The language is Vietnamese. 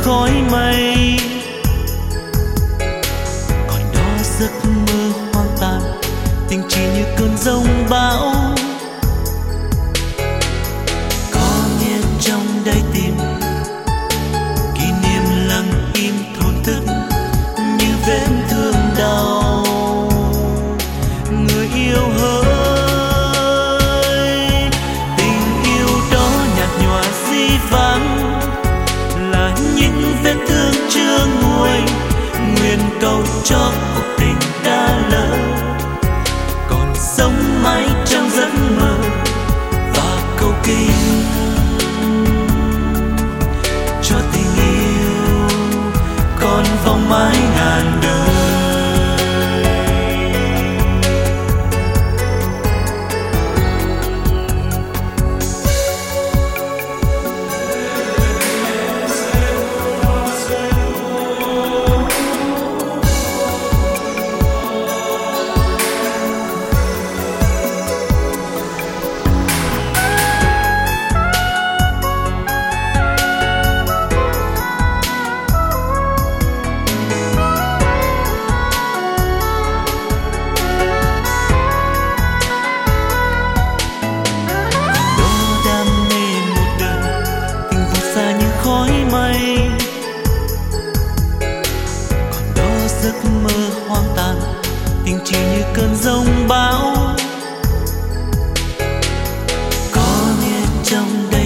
khói mây. Còn đó giấc mơ hoang tàn, tình chỉ như cơn giông bão. Có nghe trong đáy tim kỷ niệm lặng im thổn thức như vết thương đau. Người yêu hỡi, tình yêu đó nhạt nhòa di vắng, là những vết thương chưa nguôi. Nguyện cầu cho cuộc tình đã lỡ, còn sống mãi trong giấc mơ và cầu kinh cho tình yêu còn vòng mãi ngàn đời. Khói mây, còn đó giấc mơ hoang tàn, tình chỉ như cơn giông bão. Có nghe trong